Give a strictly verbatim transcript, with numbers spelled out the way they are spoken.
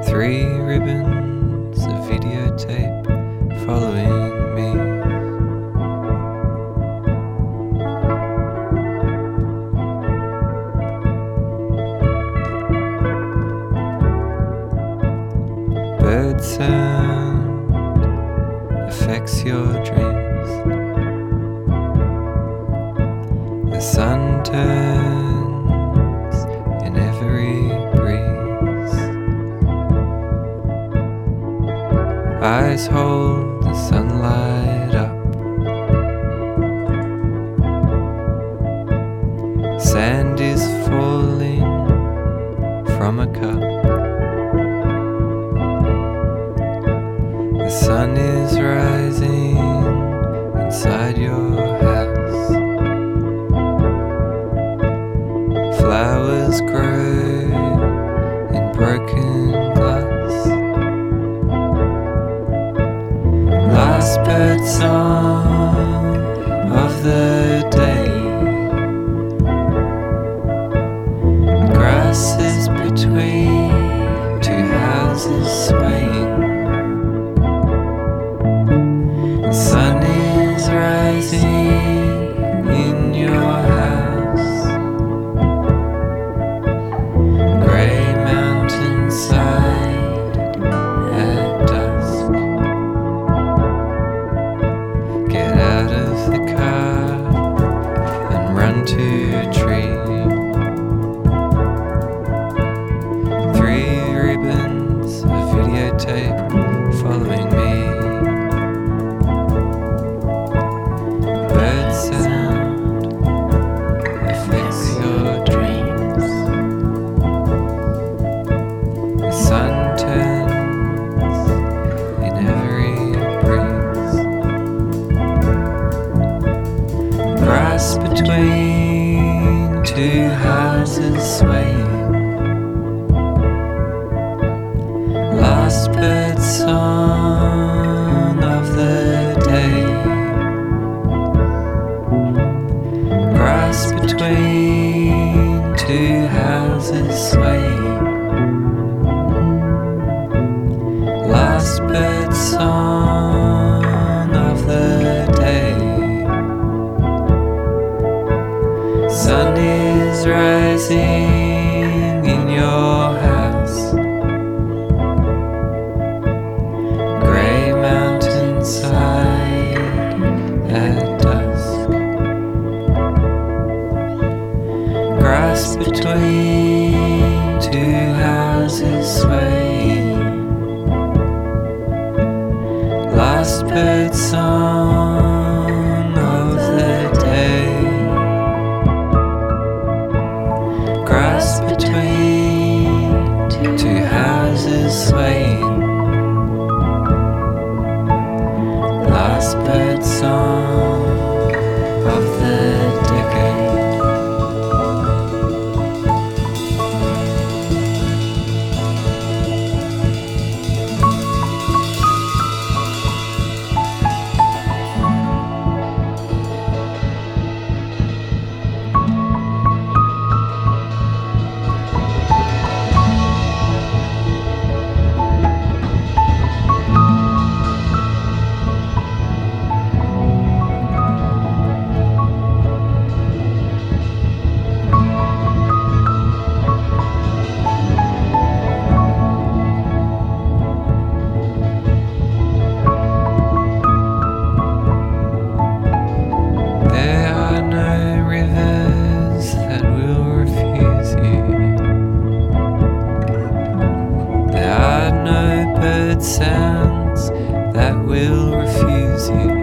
Three ribbons of videotape following me. Bird sound affects your dreams. The sun turns in every breeze. Eyes hold the sunlight up. Sand is falling from a cup. The sun is rising inside your house. Flowers grow in broken glass. Last bird song of the day. Grass is between two houses swaying. The sun is rising in your house. Grey mountainside at dusk. Get out of the car and run to a tree. Three ribbons of videotape following me. Bird sound affects your dreams. The sun turns in every breeze. Grass between two houses swaying. Last bird song of the day. Grass between two houses swaying. Last bird song of the day. Sun is rising in your house. Grey mountainside at dusk. Grass between two houses swaying. Last bird song of the day. Grass between two houses swaying. Last bird song of the decade. Sounds that will refuse you.